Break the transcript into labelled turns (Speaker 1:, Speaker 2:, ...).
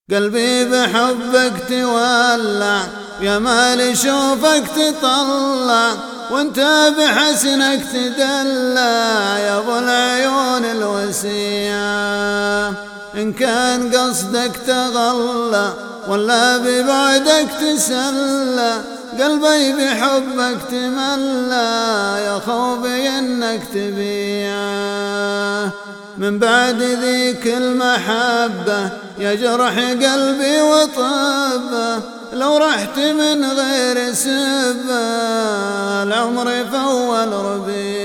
Speaker 1: قلبي بحبك تولع، يا مالي شوفك تطلع، وانت بحسنك تدلع يا ابو العيون الوسيعة. ان كان قصدك تغلى ولا ببعدك تسلى، قلبي بحبك تملى يا خوفي انك تبيعه. من بعد ذيك المحبة يا جرح قلبي وطبه، لو رحت من غير سبه العمر فول ربيع.